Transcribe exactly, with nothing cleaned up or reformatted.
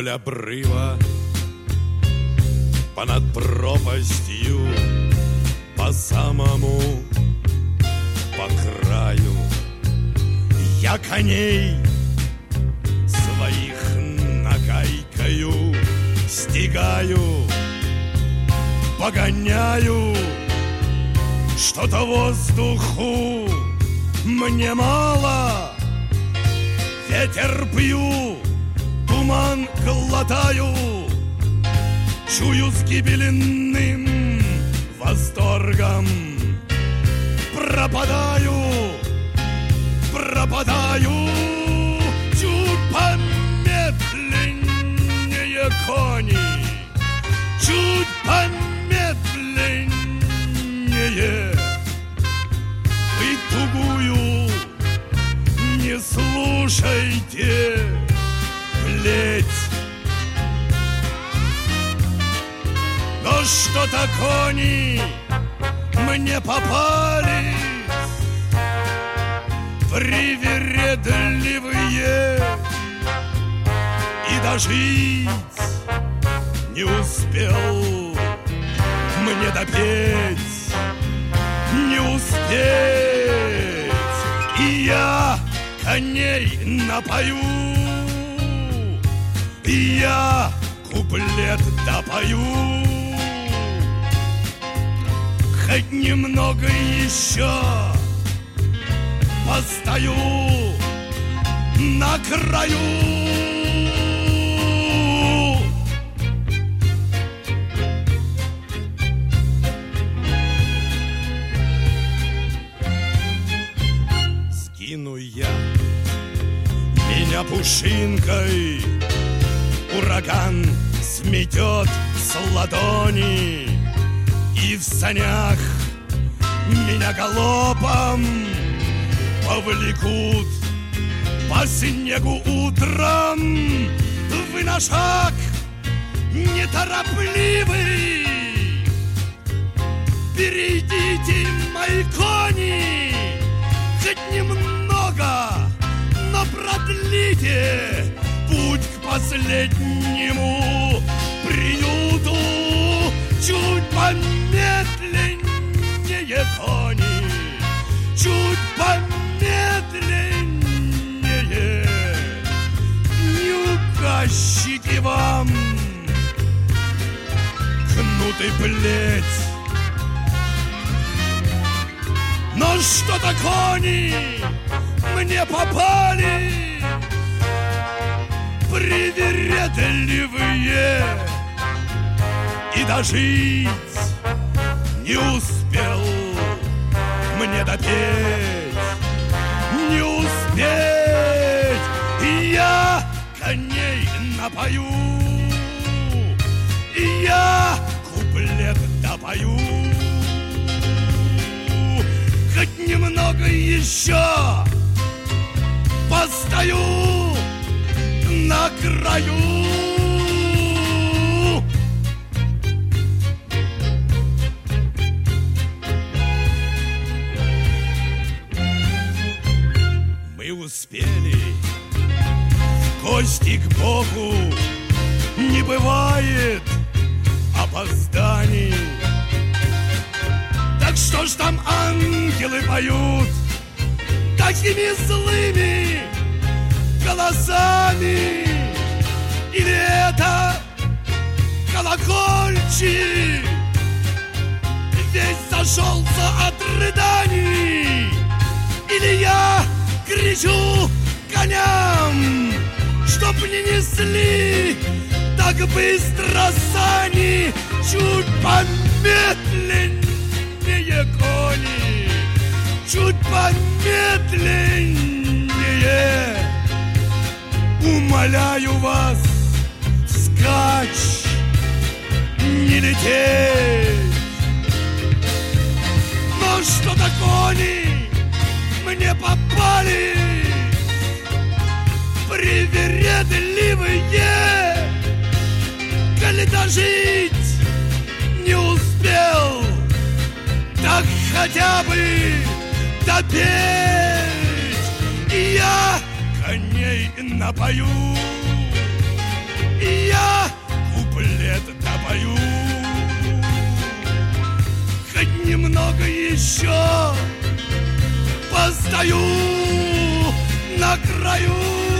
Вдоль обрыва, понад пропастью, по самому, по краю, я коней своих нагайкою стигаю, погоняю. Что-то воздуху мне мало, ветер пью, туман глотаю, чую с гибельным восторгом. Пропадаю, пропадаю, чуть помедленнее кони, чуть помедленнее. Вы тугую не слушайте, плеть. Но что-то кони мне попались привередливые, и дожить не успел мне допеть, не успеть. И я коней напою, и я куплет допою. Хоть немного еще постою на краю. Скину я меня пушинкой, ураган сметет с ладони, и в санях меня галопом повлекут по снегу утром. Вы на шаг неторопливый, перейдите, мои кони, хоть немного, но продлите путь к последнему приюту. Чуть помедленнее, кони, чуть помедленнее. Не указчики вам кнут и плеть. Но что-то кони мне попали привередливые, и дожить не успел мне допеть, не успеть. И я коней напою, и я куплет допою. Хоть немного еще постою на краю. Успели в гости к Богу, не бывает опозданий. Так что ж там ангелы поют такими злыми голосами? Или это колокольчик весь зашелся от рыданий? Или я кричу коням, чтоб не несли так быстро сани? Чуть помедленнее, кони, чуть помедленнее. Умоляю вас, вскачь, не лететь. Но что-то кони мне попали привередливые, коли дожить не успел, так хотя бы допеть. И я коней напою, И я куплет допою. Хоть немного еще постою на краю.